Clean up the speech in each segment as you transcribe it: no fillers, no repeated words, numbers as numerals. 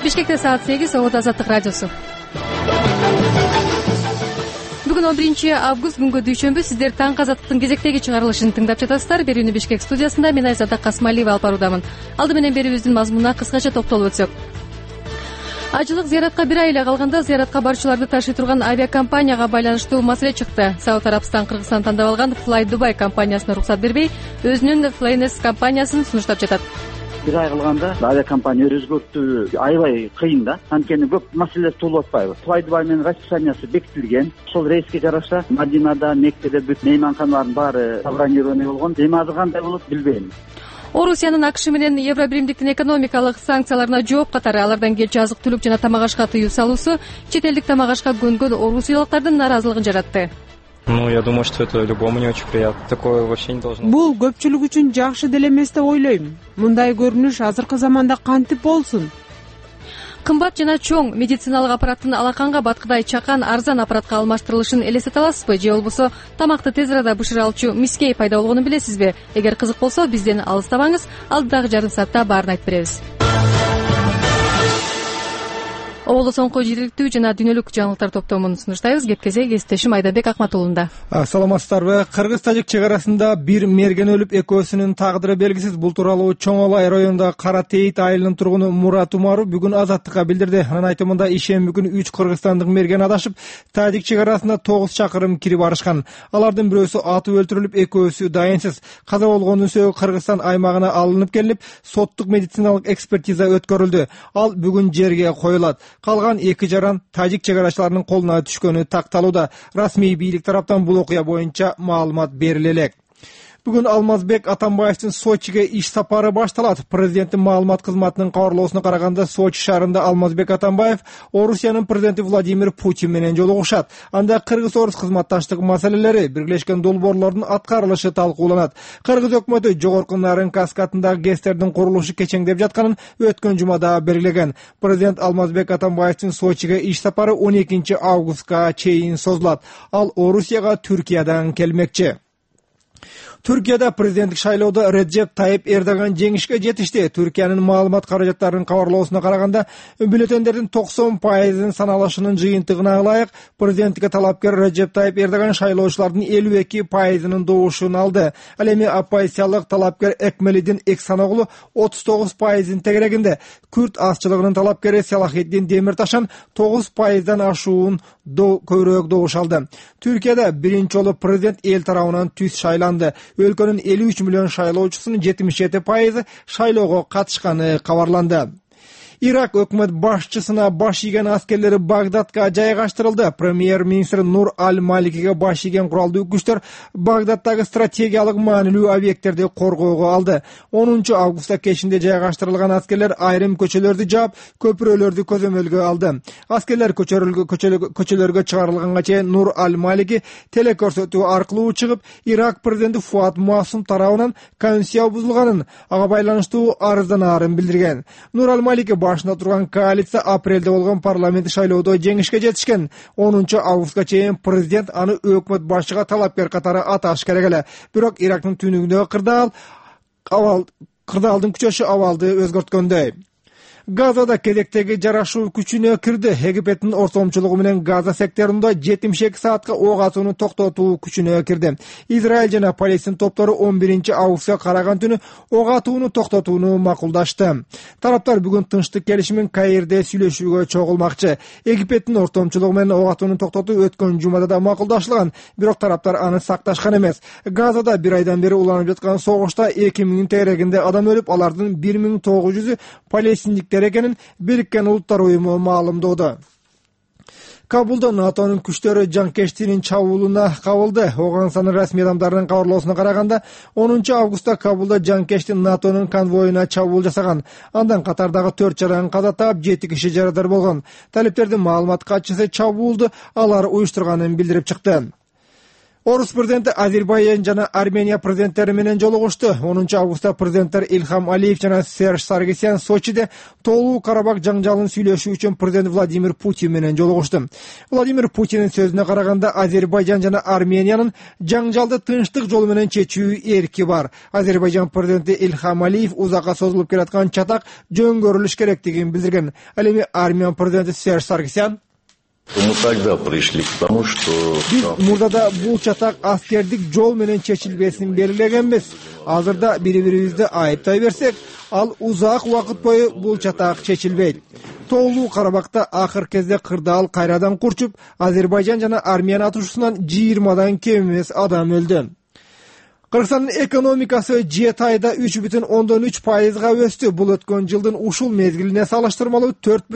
Бишкекте саат 8, Обод Азаттык радиосу. Бүгүн 11-август, күнгө дүйшөмбү. Сиздер Таңкы Азаттыктын кезектеги чыгарылышын тыңдап жатасыздар. Берүүнү Бишкек студиясында мен Айзада Касмалиева алып баруудамын. Алды менен берүүбүздүн мазмунуна кыскача токтолуп өтсөк. Ажылык зыяратка бир ай эле калганда зыяратка баруучуларды ташый турган авиакомпанияга байланыштуу маселе чыкты. Сауд Арабстан Кыргызстан тандап алган Fly Dubai компаниясына руксат бербей, өзүнүн Flynes компаниясын сунуштап жатат. Бир ай калганда авиакомпания өзгөртүү аябай кыйын да. Анткени көп маселелер туулуп атпайбы. Fly Dubai менен расписаниясы бекитилген. Ошол рейске жараша Мадинада, Меккеде бүт мейманканалардын баары забронирование болгон. Эми азыр кандай болот билбейм. Орусиянын АКШ менен Евробиримдиктин экономикалык санкцияларына жооп катары алардан келчү азык-түлүк жана тамак ашка тыюу салуусу чет элдик тамак ашка көнгөн орусиялыктардын нааразылыгын жаратты. Я думаю, что это любому не очень приятно. Такое вообще не должно. Бул көпчүлүк үчүн жакшы деле эмес деп ойлойм. Мындай көрүнүш азыркы заманда кантип болсун? Кымбат жана чоң медициналык аппараттын алаканга баткыдай чакан арзан аппаратка алмаштырылышын элестете аласызбы? Же болбосо тамакты тез арада бышыра алчу мискей пайда болгонун билесизби? Эгер кызык болсо бизден алыстабаңыз, алдыдагы жарым саатта баарын айтып беребиз. Оболдо соңку жергиликтүү жана дүйнөлүк жаңылыктар топтомун сунуштайбыз. Кепкезе кесиптешим Айдарбек Акматуулунда. Саламатсыздарбы? Кыргыз-тажик чек арасында бир мерген өлүп, экөөсүнүн тагдыры белгисиз. Бул тууралуу Чоң Алай районундагы Кара Тейит айылынын тургуну Мурат Умаров бүгүн Азаттыкка билдирди. Анын айтымында ишемби күнү 3 кыргызстандык мерген адашып, тажик чек арасына 9 чакырым кирип барышкан. Алардын бирөөсү атып өлтүрүлүп, экөөсү дайынсыз. Каза болгондун сөөгү Кыргызстан аймагына алынып келип, соттук медициналык экспертиза өткөрүлдү. Ал бүгүн жерге коюлат. Калган 2 жаран тажик чек арачыларынын колуна түшкөнү такталууда. Расмий бийлик тараптан бул окуя боюнча маалымат бериле элек. Бүгүн Алмазбек Атамбаевдин Сочиге иш сапары башталат. Президенттин маалымат кызматынын кабарлоосуна караганда, Сочи шаарында Алмазбек Атамбаев Орусиянын президенти Владимир Путин менен жолугушат. Анда кыргыз-орус кызматташтык маселелери, Биргелешкен долбоорлордун аткарылышы талкууланат. Кыргыз өкмөтү жогорку Нарын каскадындагы ГЭСтердин курулушу кечеңдеп жатканын өткөн жумада белгилеген. Президент Алмазбек Атамбаевдин Сочиге иш сапары 12 августка чейин созулат. Ал Орусияга Түркиядан келмекчи. Түркияда президенттик шайлоодо Реджеп Тайип Эрдоган жеңишке жетишти. Түркиянын маалымат каражаттарынын кабарлоосуна караганда, бюллетендердин 90% саналышынын жыйынтыгына ылайык президенттикке талапкер Реджеп Тайип Эрдоган шайлоочулардын 52% добушун алды. Ал эми оппозициялык талапкер Экмелидин Эксаноглу 39% тегерегинде. Күрт азчылыгынын талапкери Салахиддин Демирташан 9%дан ашуун көбүрөөк добуш алды. Түркияда биринчи жолу президент эл тарабынан түз шайланды. Өлкөнүн 53 миллион шайлоочусунун 77% шайлоого катышканы кабарланды. Ирак өкмөт башчысына баш ийген аскерлери Багдадка жайгаштырылды. Премьер-министр Нур Аль-Маликиге баш ийген куралдуу күчтөр Багдадтагы стратегиялык маанилүү объекттерди коргоого алды. 10 августта кечинде жайгаштырылган аскерлер айрым көчөлөрдү жаап, көпүрөлөрдү көзөмөлгө алды. Аскерлер көчөлөргө чыгарылганга чейин Нур Аль-Малики телекөрсөтүү аркылуу чыгып, Ирак президенти Фуат Муасум тарабынан конституция бузулганын, ага байланыштуу арызданарын билдирген. Нур Аль-Малики башында турган коалиция апрелде болгон парламент шайлоодо жеңишке жетишкен. 10 августка чейин президент аны өкмөт башчыга талапкер катары аташ керек эле. Бирок Ирактын түнүгүндөгү кырдаалдын күчөшү абалды өзгөрткөндөй. Газада кезектеги жарашуу күчүнө кирди. Египеттин ортомчулугу менен Газа секторунда 72 саатка ок атууну токтотуу күчүнө кирди. Израиль жана Палестин топтору 11 августка караган түнү ок атууну токтотууну макулдашты. Тараптар бүгүн тынчтык келишимин Каирде сүйлөшүүгө чогулмакчы. Египеттин ортомчулугу менен ок атууну токтотуу өткөн жумада да макулдашылган, бирок тараптар аны сакташкан эмес. Газада бир айдан бери уланып жаткан согушта 2000 тегерегинде адам өлүп, алардын 1900-ü палестиндик экенин Бириккен Улуттар уюму маалымдоодо. Кабулда НАТОнун күчтөрү жанкештинин чабуулуна кабылды. Оганстанын расмий адамдарынын кабарлоосуна караганда, 10 августта Кабулда жанкештин НАТОнун конвоюна чабуул жасаган. Андан катардагы 4 жаран каза таап, 7 киши жарадар болгон. Талиптердин маалымат катчысы чабуулду алар уюштурганын билдирип чыкты. Орус президенти Азербайжан жана Армения президенттери менен жолугушту. 10 августта президенттер Ильхам Алиев жана Серж Саргсян Сочиде Тоолуу Карабак жаңжалын сүйлөшүү үчүн президент Владимир Путин менен жолугушту. Владимир Путиндин сөзүнө караганда Азербайжан жана Армениянын жаңжалды тынчтык жолу менен чечүү эрки бар. Азербайжан президенти Ильхам Алиев узакка созулуп келаткан чатак жөнгөрүлүш керектигин билдирген. Ал эми Армян президенти Серж Саргсян Мы тогда пришли к тому, что... Биз мурдада бул чатак аскердик жол менен чечилбесин белгилегенбиз. Азырда бири-бирибизди айыптай берсек, ал узак убакыт бою бул чатак чечилбейт. Тоолуу Карабакта акыр кезде кырдаал кайрадан курчуп, Азербайжан жана Армян атышуусунан 20дан кем эмес адам өлдү. Кыргызстандын экономикасы 7 айда 3,3%га өстү. Бул өткөн жылдын ушул мезгилине салыштырмалуу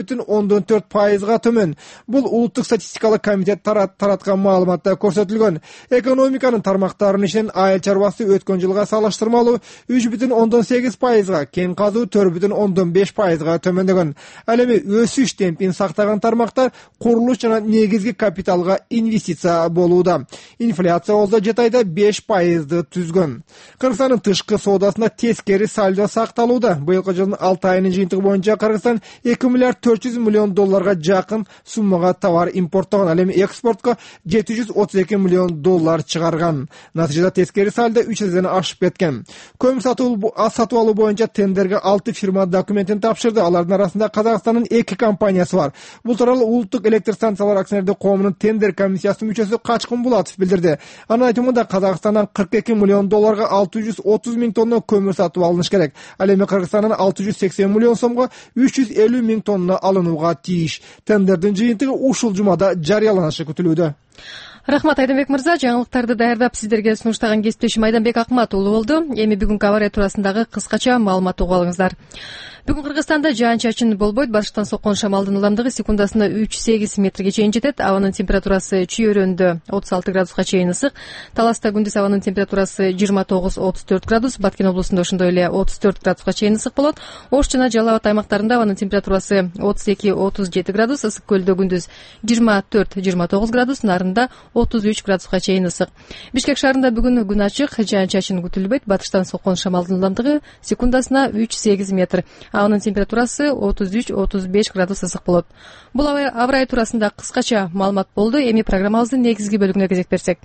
4,4%га төмөн. Бул улуттук статистикалык комитет тараткан маалыматта көрсөтүлгөн. Экономиканын тармактарынын ичинен айыл чарбасы өткөн жылга салыштырмалуу 3,8%га, кен казуу 4,5%га төмөндөгөн. Ал эми өсүш темпин сактаган тармактар курулуш жана негизги капиталга инвестиция болууда. Инфляция болсо 7 айда 5%ды Кыргызстандын тышкы соодасында тескери сальдо сакталууда. Быйылкы жылдын 6 айынын жыйынтыгы боюнча Кыргызстан 2 миллиард 400 миллион долларга жакын суммага товар импорттогон. Ал эми экспортко 732 миллион доллар чыгарган. Натыйжада тескери сальдо 3 эседен ашып кеткен. Көмүр сатып алуу боюнча тендерге 6 фирма документин тапшырды. Алардын арасында Казакстандын 2 компаниясы бар. Бул тууралуу Улуттук электр станциялар акционердик коомунун тендер комиссиясынын мүчөсү Качкын Булатов билдирди. Анын айтымында Казакстандан 42 миллион долларга 630 миң тонна көмүр сатып алыныш керек. Ал эми Кыргызстандан 680 миллион сомго 350 миң тонна алынууга тийиш. Тендердин жыйынтыгы ушул жумада жарыяланышы күтүлүүдө. Рахмат Айдамбек мырза, жаңылыктарды даярдап сиздерге сунуштаган кесиптешим Айдамбек Акмат уулу болду. Эми бүгүнкү авария туурасындагы кыскача маалымат угуп алыңыздар. Бүгүн Кыргызстанда жаан-чачын болбойт. Башкытан соккон шамалдын ыламдыгы секундасына 3-8 метрге чейин жетет. Абанын температурасы Чүй-Өрөндө 36 градуска чейин ысык. Таласта күндүз абанын температурасы 29-34 градус, Баткен облусунда ошондой эле 34 градуска чейин ысык болот. Ош жана Жалал Абад аймактарында абанын температурасы 32-37 градус, Ысык көлдө күндүз 24-29 градус, Нарында 33 градуска чейин ысык. Бишкек шаарында бүгүн күн ачык, жаан-чачын күтүлбөйт. Батыштан соккон шамалдын ыламдыгы секундасына 3-8 метр. Анын температурасы 33-35 градус ысык болот. Бул авария туурасында кыскача маалымат болду. Эми программабыздын негизги бөлүгүнө кезек берсек.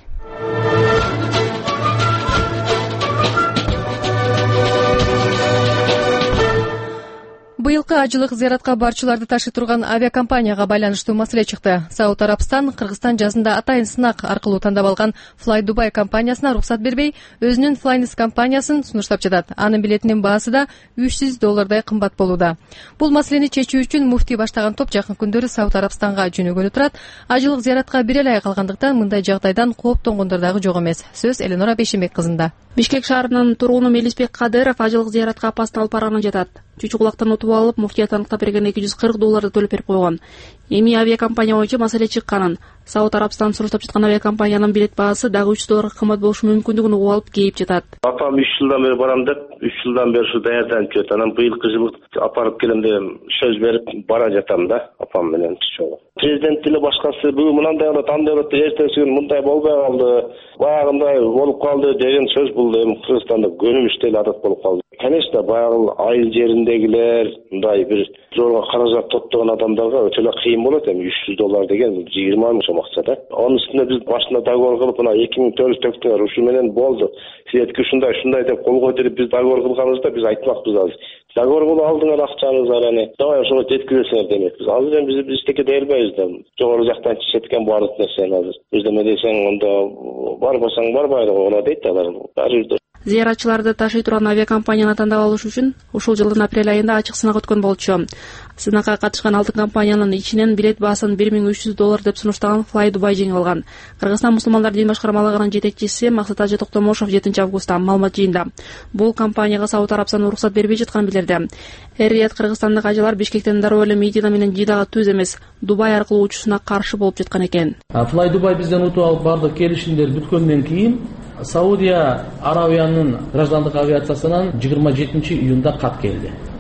Быйылкы ажылык зыяратка барчыларды ташый турган авиакомпанияга байланыштуу маселе чыкты. Сауд Арабстан Кыргызстан жазында атайын сынак аркылуу тандап алган Fly Dubai компаниясына уруксат бербей, өзүнүн Flynis компаниясын сунуштап жатат. Анын билетинин баасы да $300 кымбат болууда. Бул маселени чечүү үчүн муфтий баштаган топ жакын күндөрү Сауд Арабстанга жөнөгөнү турат. Ажылык зыяратка бире эле ай калгандыктан мындай жагдайдан кооптонгондор дагы жок эмес. Сөз Эленора Бейшенбек кызында. Бишкек шаарынын тургуну Мелисбек Кадыров ажылык зыяратка апастын алып барганын жатат. Чүчү кулактан утуп алып, муфтия таныктап берген $240 төлөп берип койгон. Эми авиакомпания боюнча маселе чыкканын, Сауд Арабстан сунуштап жаткан авиакомпаниянын билет баасы дагы $300 кымбат болушу мүмкүндүгүн угуп алып кейип жатат. Апам 3 жылдан бери барам деп, 3 жылдан бери ушу даярданып жатат. Анан быйылкы жылы апарып келем деп сөз берип бара жатам да, апам менен чогуу. Президент деле башкасы бүгүн мындай болот, андай болот, эртеси күнү мындай болбой калды, баягындай болуп калды деген сөз бул эми Кыргызстанда көнүмүш деле адат болуп калды. Конечно, баягы айыл жериндегилер, мындай бир зорго каражат топтогон адамдарга өтө эле кыйын болот. Эми $300 деген 20 миң сом акча да. Анын үстүнө биз башында договор кылып, мына 2004 төктүңөр, ушу менен болду. Сиздерге ушундай деп кол койдуруп биз договор кылганыбызда биз айтмакпыз азыр. Договор кылып алдыңар акчаңызды, эми давай ошого жеткиресиңер демекпиз. Азыр эми биз эчтеке дей албайбыз да. Жогору жактан чечеткен баардык нерсени азыр. Биз неме десең, онда барбасаң барбайды го дейт алар. Баары Зыяратчыларды ташый турган авиакомпанияны тандап алыш үчүн ушул жылдын апрель айында ачык сынак өткөн болчу. Сынакка катышкан 6 компаниянын ичинен билет баасын $1300 деп сунуштаган Fly Dubai жеңип алган. Кыргызстан мусулмандар дин башкармалыгынын жетекчиси Максат Ажы Токтомошов 7 августта маалымат жыйында бул компанияга Сауд Арабстан уруксат бербей жатканын билдирди. Эр-Рияд кыргызстандык ажылар Бишкектен дароо эле Медина менен Жидага түз эмес, Дубай аркылуу учушуна каршы болуп жаткан экен. Fly Dubai бизден утуп алып бардык келишимдер бүткөндөн кийин Саудия Арабиянын граждандык авиациясынан 27 июнда кат келди.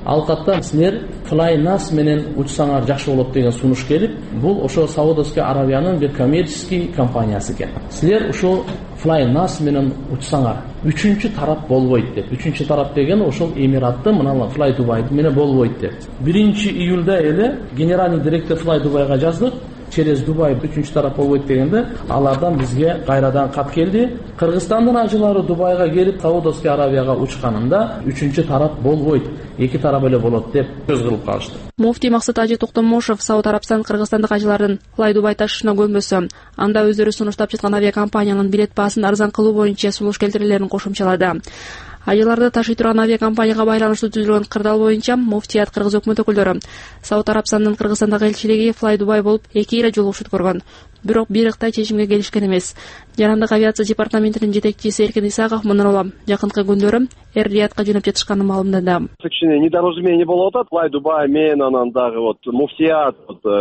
алкаттан силер FlyNAS менен учсаңар жакшы болот деген сунуш келип, бул ошо Саудовская Аравиянын бир коммерческий компаниясы экен. Силер ошо FlyNAS менен учсаңар үчүнчү тарап болбойт деп. Үчүнчү тарап деген ошол Эмиратты мына Fly Dubai менен болбойт деп. 1-июлда эле генеральный директор Fly Dubai'га жаздык. Через Дубай үчүнчү тарап болбойт дегенде, алардан бизге кайрадан кат келди. Кыргызстандын ажылары Дубайга келип, Саудовская Аравияга учканында үчүнчү тарап болбойт, эки тарап эле болот деп сөз кылып калышты. Муфтий Максат Ажи Токтомошов Сауд Арабстан кыргызстандык ажылардын Fly Dubai ташышына көнбөсө, анда өздөрү сунуштап жаткан авиакомпаниянын билет баасын арзан кылуу боюнча сунуш келтирүүлөрүн кошумчалады. Ажыларды ташый турган авиакомпанияга байланыштуу түзүлгөн кырдаал боюнча муфтият кыргыз өкмөт өкүлдөрү Сауд Арабстандын Кыргызстандагы элчилиги Fly Dubai болуп 2 эле жолугуш өткөргөн. Бирок бирыктай чечимге келишкен эмес. Жарандык авиация департаментинин жетекчиси Эркин Исаков мындан жакынкы күндөрү Эр-Риядка жөнөп жатышканын маалымдады. Кичине недоразумение болуп атат. Fly Dubai менен анан дагы муфтият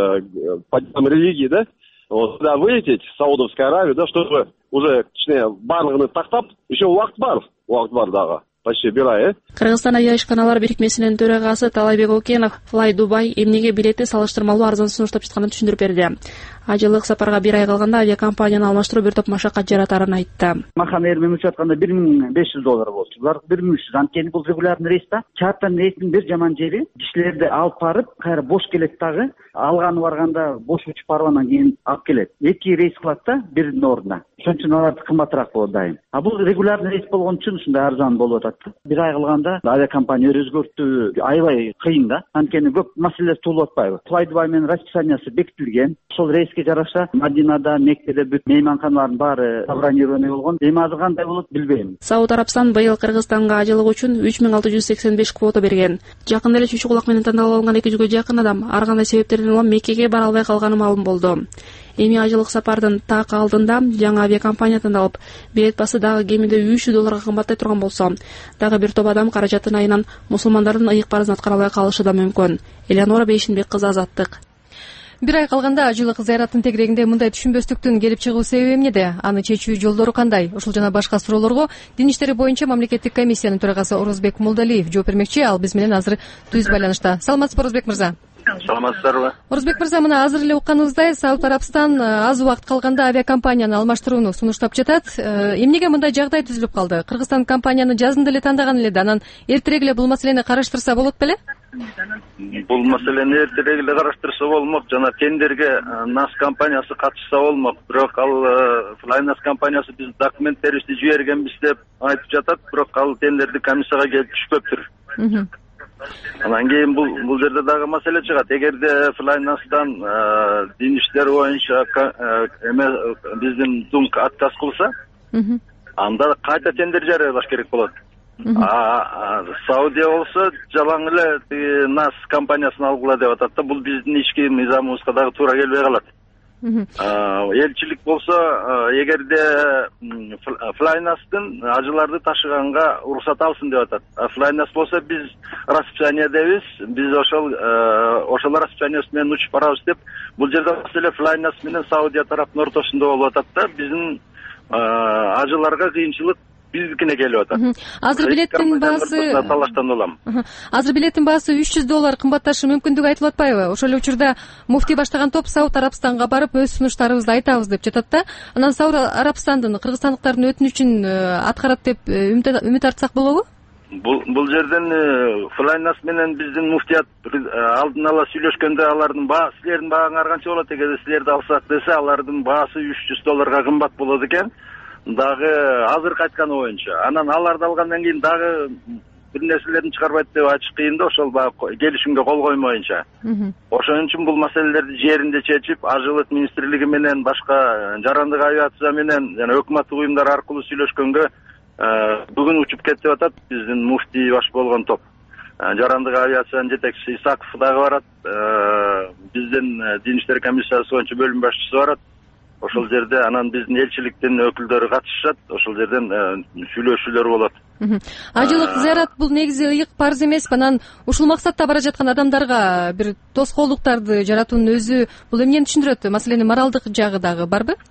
по делам религии, да? Сюда вылететь в Саудовскую Аравию, да, чтобы уже барлыгын тактап, еще убакыт бар дагы. Почти 1 ай. Кыргызстан авиаишканалар бирикмесинин төрагасы Талайбек Окенов Fly Dubai эмнеге билетти салыштырмалуу арзан сунуштап жатканын түшүндүрүп берди. Ажылык сапарга 1 ай калганда авиакомпанияны алмаштыруу бир топ машакат жаратарын айтты. Махан Эйр менен учуп атканда $1,500 болчу. Булар 1,300. Анткени бул регулярный рейс да. Чартан рейстин бир жаман жери кишилерди алып барып, кайра бош келет дагы. Алганы барганда бош учуп барып анан кийин алып келет. 2 рейс кылат да биринин ордуна. Ошон үчүн алар кымбатыраак болот дайым. Бул регулярный рейс болгон үчүн ушундай арзан болуп атат. 1 ай кылганда авиакомпания өзгөртүү аябай кыйын да. Анткени көп маселелер туулуп атпайбы. Fly Dubai менен расписаниясы бекитилген. Ошол рейске жараша Мадинада, Меккеде бүт мейманканалардын баары забронирование болгон. Эми азыр кандай болот билбейм. Сауд Арабстан быйыл Кыргызстанга ажылык үчүн 3685 квота берген. Жакында эле чүчү кулак менен тандалып алынган 200гө жакын адам ар кандай себептерден улам Меккеге бара албай калганы маалым болду. Эми ажылык сапардын так алдында жаңы авиакомпания тандалып, билет басы дагы кеминде $300 кымбаттай турган болсо, дагы бир топ адам каражатын айынан мусулмандардын ыйык парызын аткара албай калышы да мүмкүн. Элеонора Бейшинбек кызы, Азаттык. 1 ай калганда ажылык зыяраттын тегерегинде мындай түшүнбөстүктүн келип чыгуу себеби эмнеде? Аны чечүү жолдору кандай? Ушул жана башка суроолорго Дин иштери боюнча мамлекеттик комиссиянын төрагасы Орозбек Молдалиев жооп бермекчи. Ал биз менен азыр түз байланышта. Саламатсызбы, Орозбек мырза? Саламатсыздарбы? Орозбек мырза, мына азыр эле укканыбыздай Сауд Арабстан аз убакыт калганда авиакомпанияны алмаштырууну сунуштап жатат. Эмнеге мындай жагдай түзүлүп калды? Кыргызстан компанияны жазында эле тандаган эле да, анан эртерээк эле бул маселени караштырса болот беле? Бул маселени эртерээк эле караштырса болмок, жана тендерге NAS компаниясы катышса болмок. Бирок ал FlyNAS компаниясы биз документтерибизди жибергенбиз деп айтып жатат, бирок ал тендерди комиссияга келип түшпөптүр. Анан кийин бул жерде дагы маселе чыгат. Эгерде FlyNAS'тан дин иштери боюнча биздин ДУМК отказ кылса, анда кайта тендер жарыялаш керек болот. Саудия болсо жалаң эле NAS компаниясын алгыла деп атат да, бул биздин ички мыйзамыбызга дагы туура келбей калат. Элчилик болсо эгерде FlyNAS'тын ажыларды ташыганга уруксат алсын деп атат. FlyNAS болсо биз расписаниедебиз, биз ошол расписаниясы менен учуп барабыз деп, бул жерде маселе FlyNAS менен Саудия тараптын ортосунда болуп атат да, биздин ажыларга кыйынчылык биздикине келип атат. Азыр билеттин баасы талаштан улам. Азыр билеттин баасы $300 кымбатташы мүмкүндүгү айтылып атпайбы? Ошол эле учурда муфтий баштаган топ Сауд Арабстанга барып өз сунуштарыбызды айтабыз деп жатат да. Анан Сауд Арабстандын кыргызстандыктардын өтүнүчүн аткарат деп үмүт артсак болобу? Бул жерден FlyNAS менен биздин муфтият алдын ала сүйлөшкөндө алардын баасы силердин бааңар канча болот, эгерде силерди алсак десе, алардын баасы $300 кымбат болот экен. Дагы азыркы айтканы боюнча. Анан аларды алгандан кийин дагы бир нерселерин чыгарбайт деп айтыш кыйын да, ошол баягы келишимге кол коймоюнча. Ошон үчүн бул маселелерди жеринде чечип, ажылык министрлиги менен башка жарандык авиация менен жана өкмөттүк уюмдар аркылуу сүйлөшкөнгө бүгүн учуп кетти деп атат биздин муфтий баш болгон топ. Жарандык авиациянын жетекчиси Исаков дагы барат, биздин Дин иштери комиссиясы боюнча бөлүм башчысы барат. Ошол жерде анан биздин элчиликтин өкүлдөрү катышат, ошол жерден сүйлөшүүлөр болот. Ажылык зыярат бул негизи ыйык парыз эмеспи? Анан ушул максатта бара жаткан адамдарга бир тоскоолдуктарды жаратуунун өзү бул эмнени түшүндүрөт? Маселенин моралдык жагы дагы барбы?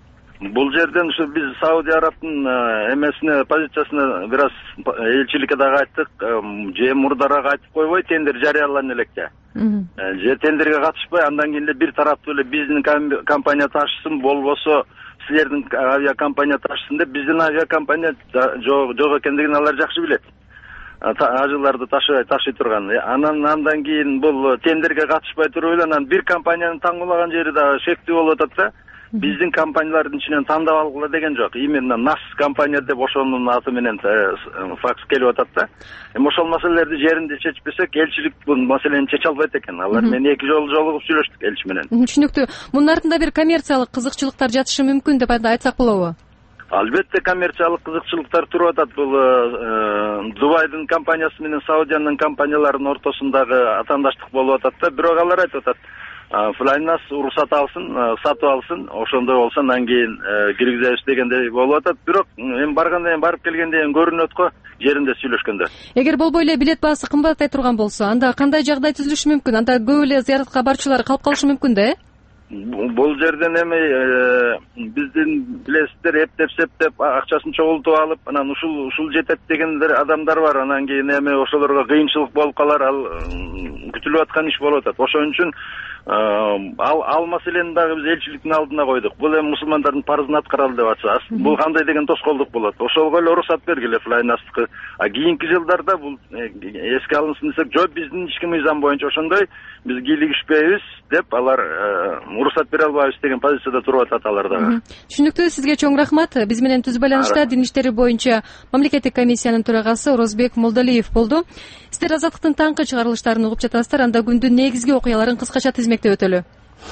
Бул жерден ушу биз Саудия Арабтын эмесине, позициясына бир аз элчиликке дагы айттык, же мурдараак айтып койбой, тендер жарыялана электе. Же тендерге катышпай, андан кийин эле бир тараптуу эле биздин компания ташысын, болбосо силердин авиакомпания ташысын деп, биздин авиакомпания жок экендигин алар жакшы билет. Ажыларды ташый турган. Андан кийин бул тендерге катышпай туруп эле анан бир компаниянын таңуулаган жери да шектүү болуп атат да. Биздин компаниялардын ичинен тандап алгыла деген жок. Именно НАС компания деп ошонун аты менен факс келип атат да. Ошол маселелерди жеринде чечпесек, элчилик бул маселени чече албайт экен. Алар менен 2 жолу жолугуп сүйлөштүк элчи менен. Түшүнүктүү. Мунун артында бир коммерциялык кызыкчылыктар жатышы мүмкүн деп айтсак болобу? Албетте коммерциялык кызыкчылыктар туруп атат. Бул Дубайдын компаниясы менен Саудиянын компанияларынын ортосундагы атаандаштык болуп атат да. Бирок алар айтып атат, Флайнас уруксат алсын, сатып алсын, ошондой болсо андан кийин киргизебиз дегендей болуп атат. Бирок эми баргандан кийин, барып келгенден кийин көрүнөт го жеринде сүйлөшкөндө. Эгер болбой эле билет баасы кымбаттай турган болсо, анда кандай жагдай түзүлүшү мүмкүн? Анда көп эле зыяратка барчулар калып калышы мүмкүн да, Бул жерден эми биздин билесиздер эптеп акчасын чогултуп алып, анан ушул жетет дегендер адамдар бар. Анан кийин эми ошолорго кыйынчылык болуп калар, ал күтүлүп аткан иш болуп атат. Ошон үчүн ал маселени дагы биз элчиликтин алдына койдук. Бул эми мусулмандардын парызын аткаралы деп атса, бул кандай деген тоскоолдук болот. Ошого эле уруксат бергиле Флайнастыкы. Кийинки жылдарда бул эске алынсын десек, жок, биздин ички мыйзам боюнча ошондой, биз кийлигишпейбиз деп алар уруксат бере албайбыз деген позицияда туруп атат алар дагы. Түшүнүктүү, сизге чоң рахмат. Биз менен түз байланышта дин иштери боюнча мамлекеттик комиссиянын төрагасы Орозбек Молдалиев болду. Сиздер Азаттыктын таңкы чыгарылыштарын угуп жатасыздар. Анда күндүн негизги окуяларын кыскача тизмектеп өтөлү.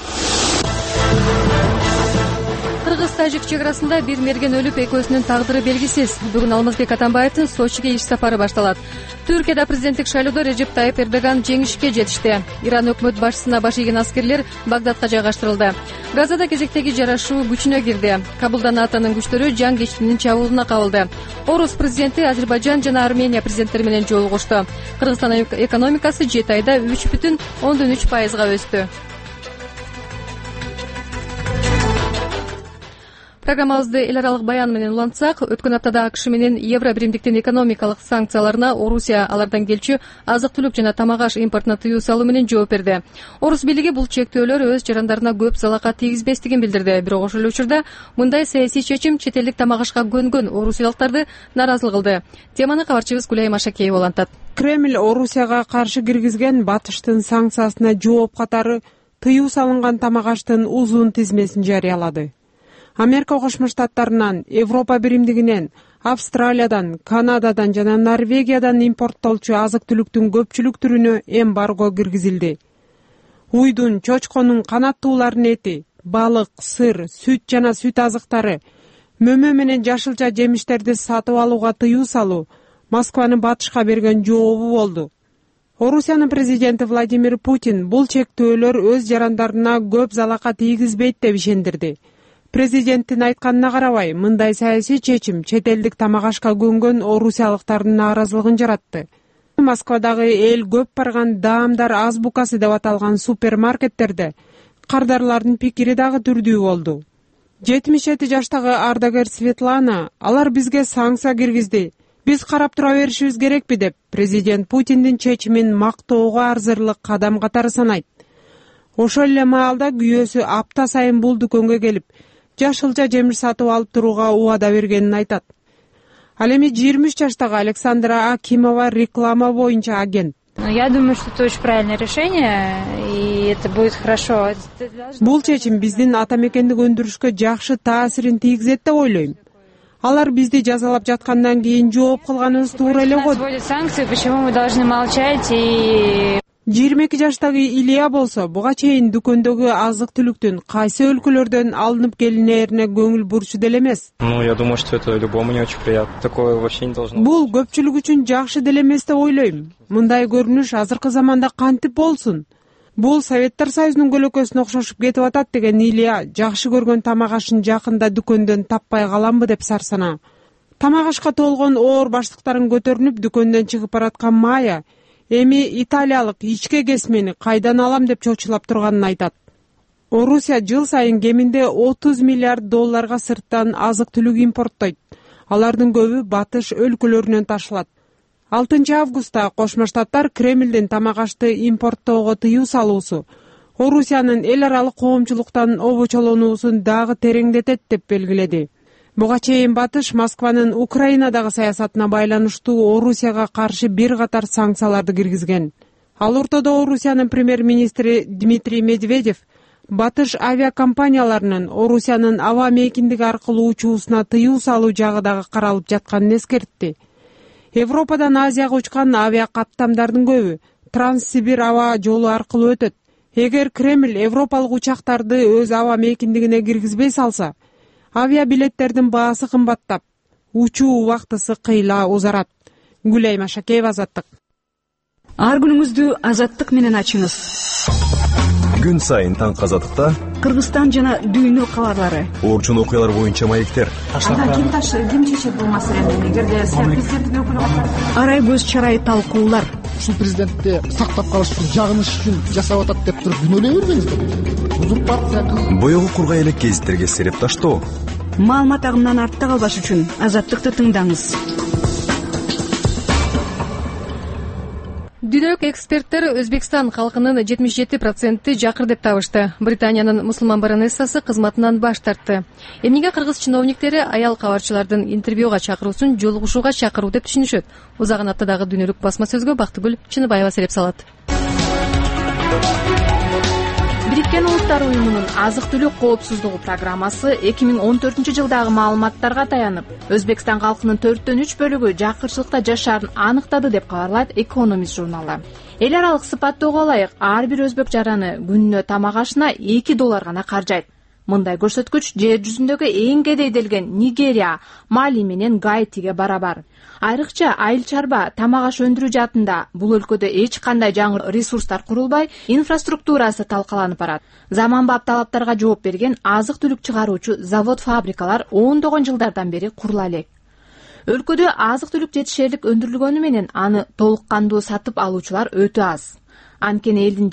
Кыргыз-Тажик чек арасында бир мерген өлүп, экөөсүнүн тагдыры белгисиз. Бүгүн Алмазбек Атамбаевдин Сочиге иш сапары башталат. Түркияда президенттик шайлоодо Режеп Тайып Эрдоган жеңишке жетишти. Иран өкмөт башчысына баш ийген аскерлер Багдадка жайгаштырылды. Газада кезектеги жарашуу күчүнө кирди. Кабулда НАТОнун күчтөрү жаң кечтинин чабуулуна кабылды. Орус президенти Азербайжан жана Армения президенттери менен жолугушту. Кыргызстан экономикасы 7 айда 3,3% өстү. Программабызды эл аралык баян менен улантсак, өткөн аптада АКШ менен Евро биримдиктин экономикалык санкцияларына Орусия алардан келчү азык-түлүк жана тамак-аш импортуна тыюу салуу менен жооп берди. Орус бийлиги бул чектөөлөр өз жарандарына көп залака тийгизбестигин билдирди. Бирок ошол учурда мындай саясий чечим чет элдик тамак-ашка көнгөн орусиялыктарды нааразылык кылды. Теманы кабарчыбыз Гүлайым Ашакеева улантат. Кремль Орусияга каршы киргизген батыштын санкциясына жооп катары тыюу салынган тамак-аштын узун тизмесин жарыялады. Америка Кошмо Штаттарынан, Европа биримдигинен, Австралиядан, Канададан жана Норвегиядан импорттолчу азык-түлүктүн көпчүлүк түрүнө эмбарго киргизилди. Уйдун, чочконун канаттууларынын эти, балык, сыр, сүт жана сүт азыктары, мөмө менен жашылча жемиштерди сатып алууга тыюу салуу Москванын батышка берген жообу болду. Орусиянын президенти Владимир Путин бул чектөөлөр өз жарандарына көп залака тийгизбейт деп ишендирди. Президенттин айтканына карабай, мындай саясий чечим чет элдик тамак-ашка көнгөн орусиялыктардын нааразылыгын жаратты. Москвадагы эл көп барган даамдар азбукасы деп аталган супермаркеттерде кардарлардын пикири дагы түрдүү болду. 77 жаштагы ардагер Светлана, алар бизге санкция киргизди. Биз карап тура беришибиз керекпи деп президент Путиндин чечимин мактоого арзырлык кадам катары санайт. Ошол эле маалда күйөөсү апта сайын бул дүкөнгө келип, жашылча жемиш сатып алып турууга убада бергенин айтат. Ал эми 23 жаштагы Александра Акимова реклама боюнча агент. Я думаю, что это очень правильное решение, и это будет хорошо. Бул чечим биздин ата мекендик өндүрүшкө жакшы таасирин тийгизет деп ойлойм. Алар бизди жазалап жаткандан кийин жооп кылганыбыз туура эле го. Санкции, почему мы должны молчать и 22 жаштагы Илья болсо, буга чейин дүкөндөгү азык-түлүктүн кайсы өлкөлөрдөн алынып келинерине көңүл бурчу деле эмес. Я думаю, что это любому не очень приятно. Такое вообще не должно. Бул көпчүлүк үчүн жакшы деле эмес деп ойлойм. Мындай көрүнүш азыркы заманда кантип болсун? Бул Советтер Союзунун көлөкөсүнө окшошуп кетип атат деген Илья жакшы көргөн тамак-ашын жакында дүкөндөн таппай каламбы деп сарсана. Тамак-ашка толгон оор баштыктарын көтөрүнүп дүкөндөн чыгып бараткан Майя эми италиялык ичке кесмени кайдан алам деп чочулап турганын айтат. Орусия жыл сайын кеминде 30 миллиард долларга сырттан азык-түлүк импорттойт. Алардын көбү батыш өлкөлөрүнөн ташылат. 6 августта Кошмо Штаттар Кремлден тамак ашты импорттоого тыюу салуусу Орусиянын эл аралык коомчулуктан обочолонуусун дагы тереңдетет деп белгиледи. Буга чейин батыш Москванын Украинадагы саясатына байланыштуу Орусияга каршы бир катар санкцияларды киргизген. Ал ортодо Орусиянын премьер-министри Дмитрий Медведев батыш авиакомпанияларынын Орусиянын аба мейкиндиги аркылуу учуусуна тыюу салуу жагы дагы каралып жатканын эскертти. Европадан Азияга учкан авиакаттамдардын көбү Транссибир аба жолу аркылуу өтөт. Эгер Кремль европалык учактарды өз аба мейкиндигине киргизбей салса, авиабилеттердин баасы кымбаттап, учуу убактысы кыйла узарат. Гүлайма Шакеева, Азаттык. Ар күнүңүздү Азаттык менен ачыңыз. Күн сайын таңкы Азаттыкта Кыргызстан жана дүйнө кабарлары, орчун окуялар боюнча маектер. Ким чечет бул маселени? Эгерде президенттин өкүлү арай көз чарайы талкуулар. Ушул президентти сактап калыш үчүн, жагыныш үчүн жасап атат деп туруп күнөөлөй бербеңиз. Узурпация. Боёгу кургай элек гезиттерге сереп таштоо. Маалымат агымынан артта калбаш үчүн Азаттыкты тыңдаңыз. Дүйнөлүк эксперттер Өзбекстан халкынын 77% жакыр деп табышты. Британиянын мусулман баронессасы кызматынан баш тартты. Эмнеге кыргыз чиновниктери аял кабарчылардын интервьюга чакыруусун жолугушууга чакыруу деп түшүнүшөт? Узаган аптадагы дүйнөлүк басма сөзгө Бактыгүл Чыныбаева сереп салат. Бириккен Улуттар уюмунун азык-түлүк коопсуздугу программасы 2014 жылдагы маалыматтарга таянып, Өзбекстан халкынын 4/3 бөлүгү жакырчылыкта жашаарын аныктады деп кабарлайт Economist журналы. Эл аралык сыпаттоого ылайык ар бир өзбек жараны күнүнө тамак ашына $2 гана каржайт. Мындай көрсөткүч жер жүзүндөгү эң кедейделген Нигерия, Мали менен Гаитиге барабар. Айрыкча айыл чарба тамак аш өндүрүү жаатында бул өлкөдө эч кандай жаңы ресурстар курулбай, инфраструктурасы талкаланып барат. Заманбап талаптарга жооп берген азык-түлүк чыгаруучу завод-фабрикалар ондогон жылдардан бери курула элек. Өлкөдө азык-түлүк жетишерлик өндүрүлгөнү менен аны толук кандуу сатып алуучулар өтө аз. Анткени элдин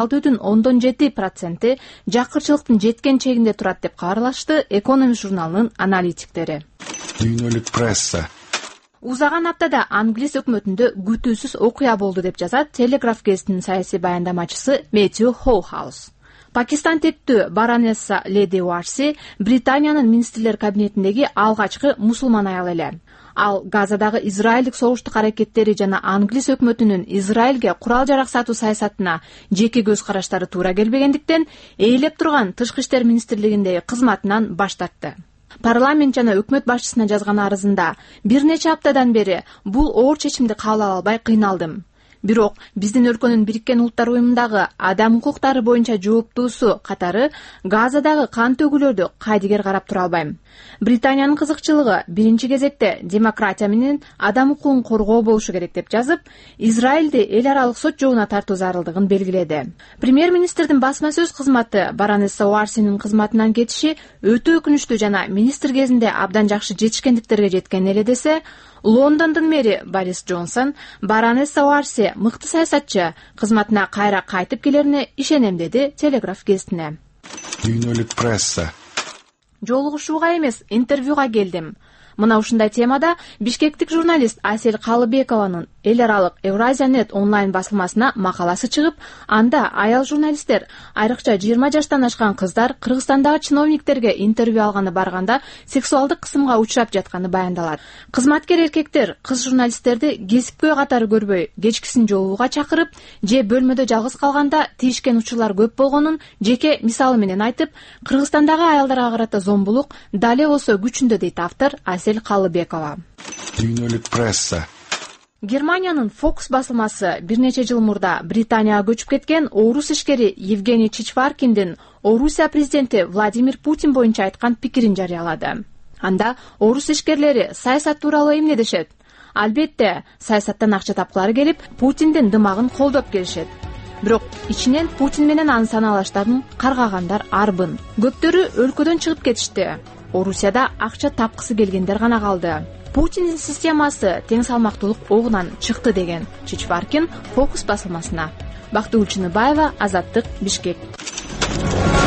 76,7% жакырчылыктын жеткен чегинде турат деп кабарлашты Economist журналынын аналитиктери. Дүйнөлүк пресса. Узаган аптада Англис өкмөтүндө күтүүсүз окуя болду деп жазат Телеграф гезитинин саясий баяндамачысы Мэтью Хоухаус. Пакистан тектүү баронесса Леди Уарси Британиянын министрлер кабинетиндеги алгачкы мусулман аял эле. Ал Газадагы израилдик согуштук аракеттери жана Англис өкмөтүнүн Израилге курал-жарак сатуу саясатына жеке көз караштары туура келбегендиктен ээлеп турган Тышкы иштер министрлигиндеги кызматынан баш тартты. Парламент жана өкмөт башчысына жазган арызында бир нече аптадан бери бул оор чечимди кабыл ала албай кыйналдым. Бирок биздин өлкөнүн Бириккен Улуттар уюмундагы адам укуктары боюнча жооптуусу катары Газадагы кан төгүүлөрдү кайдыгер карап тура албайм. Британиянын кызыкчылыгы биринчи кезекте демократия менен адам укугун коргоо болушу керек деп жазып, Израилди эл аралык сот жообуна тартуу зарылдыгын белгиледи. Премьер-министрдин басма сөз кызматы баронесса Уарсинин кызматынан кетиши өтө өкүнүчтүү жана министр кезинде абдан жакшы жетишкендиктерге жеткен эле десе, Лондондун мэри Борис Джонсон баронесса Уарси мыкты саясатчы, кызматына кайра кайтып келерине ишенем деди Телеграф гезитине. Дүйнөлүк пресса. Жолугушууга эмес, интервьюга келдим. Мына ушундай темада бишкектик журналист Асель Калыбекованын эл аралык Евразия.нет онлайн басылмасына макаласы чыгып, анда аял журналисттер, айрыкча 20 жаштан ашкан кыздар Кыргызстандагы чиновниктерге интервью алганы барганда сексуалдык кысымга учурап жатканы баяндалат. Кызматкер эркектер кыз журналисттерди кесипкөй катары көрбөй, кечкисин жолууга чакырып, же бөлмөдө жалгыз калганда тийишкен учурлар көп болгонун жеке мисалы менен айтып, Кыргызстандагы аялдарга карата зомбулук дале болсо күчүндө дейт автор Асель Калыбекова. Дүйнөлүк пресса. Германиянын Fox басылмасы бир нече жыл мурда Британияга көчүп кеткен орус ишкери Евгений Чичваркиндин Орусия президенти Владимир Путин боюнча айткан пикирин жарыялады. Анда орус ишкерлери саясат тууралуу эмне дешет? Албетте, саясаттан акча тапкылары келип, Путиндин дымагын колдоп келишет. Бирок ичинен Путин менен анын саналаштарын каргагандар арбын. Көптөрү өлкөдөн чыгып кетишти. Орусияда акча тапкысы келгендер гана калды. Путиндин системасы тең салмактуулук огунан чыкты деген Чичваркин Fox басылмасына. Бактыгүл Чыныбаева, Азаттык, Бишкек.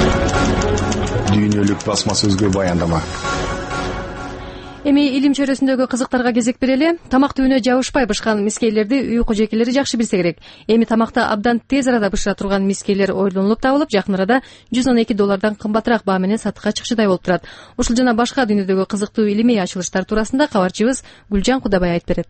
Дүйнөлүк басма сөзгө баяндама. Эми илим чөйрөсүндөгү кызыктарга кезек берели. Тамак түбүнө жабышпай бышкан мискейлерди үй кожекелери жакшы билсе керек. Эми тамакты абдан тез арада бышыра турган мискейлер ойлонуп табылып, жакын арада $112 кымбатыраак баа менен сатыкка чыкшыдай болуп турат. Ушул жана башка дүйнөдөгү кызыктуу илимий ачылыштар туурасында кабарчыбыз Гүлжан Кудабай айтып берет.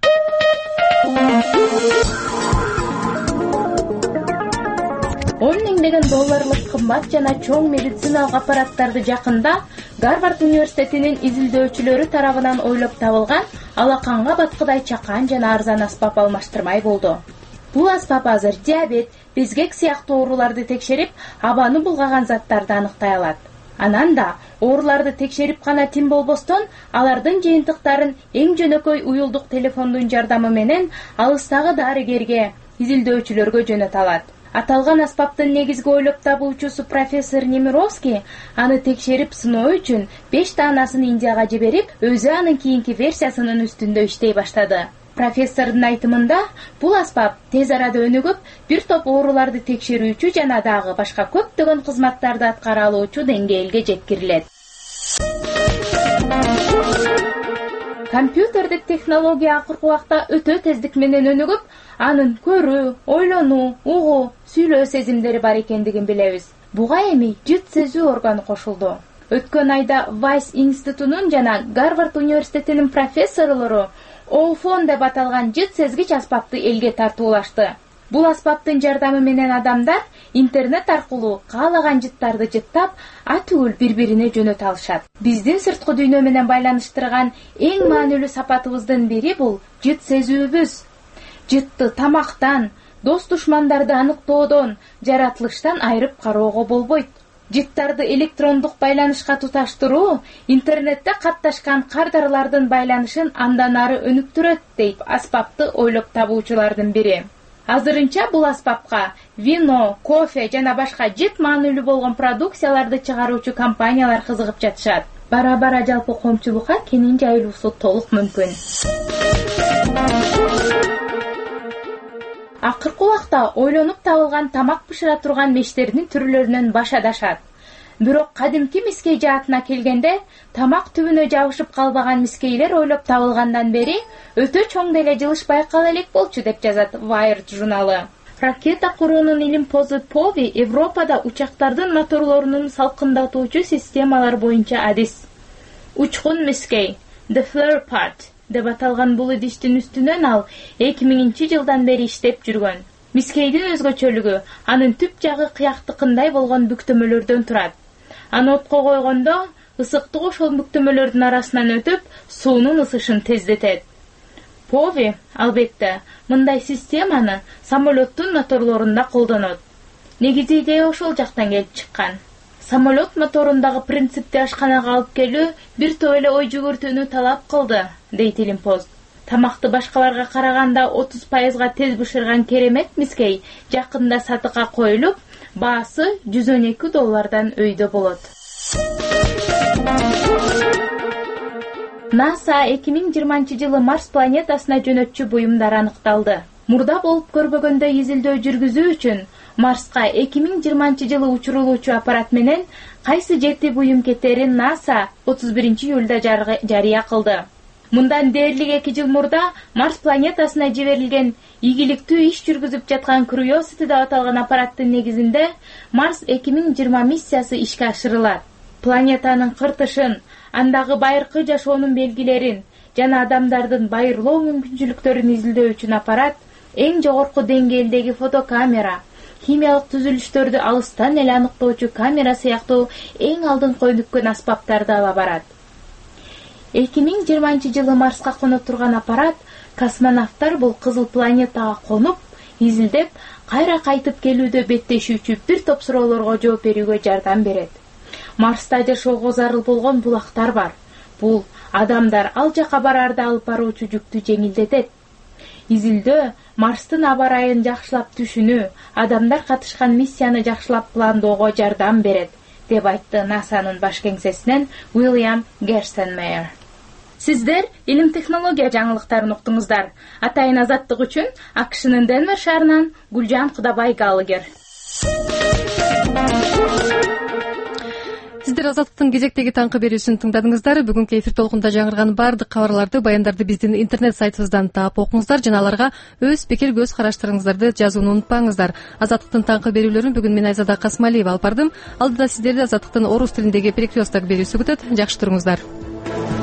$10,000 кымбат жана чоң медициналык аппараттарды жакында Гарвард университетинин изилдөөчүлөрү тарабынан ойлоп табылган алаканга баткыдай чакан жана арзан аспап алмаштырмай болду. Бул аспап азыр диабет, безгек сыяктуу ооруларды текшерип, абаны булгаган заттарды аныктай алат. Анан да ооруларды текшерип гана тим болбостон, алардын жыйынтыктарын эң жөнөкөй уюлдук телефондун жардамы менен алыстагы дарыгерге, изилдөөчүлөргө жөнөтө алат. Аталган аспаптын негизги ойлоп табуучусу профессор Немировский аны текшерип сыноо үчүн 5 таанасын Индияга жиберип, өзү анын кийинки версиясынын үстүндө иштей баштады. Профессордун айтымында, бул аспап тез арада өнүгүп, бир топ ооруларды текшерүүчү жана дагы башка көптөгөн кызматтарды аткара алуучу деңгээлге жеткирилет. Компьютердик технология акыркы убакта өтө тездик менен өнүгүп, анын көрүү, ойлонуу, угуу, сүйлөө сезимдери бар экендигин билебиз. Буга эми жыт сезүү органы кошулду. Өткөн айда Вайс институтунун жана Гарвард университетинин профессорлору Олфон деп аталган жыт сезгич аспапты элге тартуулашты. Бул аспаптын жардамы менен адамдар интернет аркылуу каалаган жыттарды жыттап, атүгүл бири-бирине жөнөтө алышат. Биздин сырткы дүйнө менен байланыштырган эң маанилүү сапатыбыздын бири бул жыт сезүүбүз. Жытты тамактан, дос-душмандарды аныктоодон, жаратылыштан айырып кароого болбойт. Жыттарды электрондук байланышка туташтыруу интернетте катташкан кардарлардын байланышын андан ары өнүктүрөт, дейт аспапты ойлоп табуучулардын бири. Азырынча бул аспапка вино, кофе жана башка жыт маанилүү болгон продукцияларды чыгаруучу компаниялар кызыгып жатышат. Бара-бара жалпы коомчулукка кенен жайылуусу толук мүмкүн. Акыркы убакта ойлонуп табылган тамак бышыра турган мештердин түрлөрүнөн баш адашат. Бирок кадимки мискей жаатына келгенде, тамак түбүнө жабышып калбаган мискейлер ойлоп табылгандан бери өтө чоң деле жылыш байкала элек болчу, деп жазат Wired журналы. Ракета куруунун илимпозу Пови Европада учактардын моторлорунун салкындатуучу системалар боюнча адис. Учкун мискей, the flare part деп аталган бул идиштин үстүнөн ал 2000-жылдан бери иштеп жүргөн. Мискейдин өзгөчөлүгү анын түп жагы кыяктыкындай болгон бүктөмөлөрдөн турат. Аны отко койгондо ысыктык ошол бүктөмөлөрдүн арасынан өтүп, суунун ысышын тездетет. Пови, албетте, мындай системаны самолеттун моторлорунда колдонот. Негизи идея ошол жактан келип чыккан. Самолет моторундагы принципти ашканага алып келүү бир топ эле ой жүгүртүүнү талап кылды, дейт илимпоз. Тамакты башкаларга караганда 30%га тез бышырган керемет мискей жакында сатыкка коюлуп, баасы $112 өйдө болот. НАСА 2020-жылы Марс планетасына жөнөтчү буюмдар аныкталды. Мурда болуп көрбөгөндөй изилдөө жүргүзүү үчүн Марска 2020-жылы учурулуучу аппарат менен кайсы жерди буюм кетерин НАСА 31-июлда жарыя кылды. Мындан дээрлик 2 жыл мурда Марс планетасына жиберилген ийгиликтүү иш жүргүзүп жаткан Curiosity деп аталган аппараттын негизинде Марс 2020 миссиясы ишке ашырылат. Планетанын кыртышын, андагы байыркы жашоонун белгилерин жана адамдардын байырлоо мүмкүнчүлүктөрүн изилдөө үчүн аппарат эң жогорку деңгээлдеги фотокамера, химиялык түзүлүштөрдү алыстан эле аныктоочу камера сыяктуу эң алдыңкы өнүккөн аспаптарды ала барат. 2020-жылы Марска конуп турган аппарат космонавттар бул кызыл планетага конуп, изилдеп, кайра кайтып келүүдө беттешүүчү бир топ суроолорго жооп берүүгө жардам берет. Марста жашоого зарыл болгон булактар бар. Бул адамдар ал жака барарда алып баруучу жүктү жеңилдетет. Изилдөө Марстын аба ырайын жакшылап түшүнүү, адамдар катышкан миссияны жакшылап пландоого жардам берет, деп айтты НАСАнын баш кеңсесинен Уильям Герстенмейер. Сиздер илим технология жаңылыктарын уктуңуздар. Атайын азаттык үчүн АКШнын Денвер шаарынан Гүлжан Кудабай Галыгер. сиздер Азаттыктын кезектеги таңкы берүүсүн тыңдадыңыздар. Бүгүнкү эфир толкунда жаңырган баардык кабарларды, баяндарды биздин интернет сайтыбыздан таап окуңуздар жана аларга өз пикир көз караштарыңыздарды жазууну унутпаңыздар. Азаттыктын таңкы берүүлөрүн бүгүн мен Айзада Касмалиева алып бардым. Алдыда сиздерди Азаттыктын орус тилиндеги перекресток берүүсү күтөт. Жакшы туруңуздар.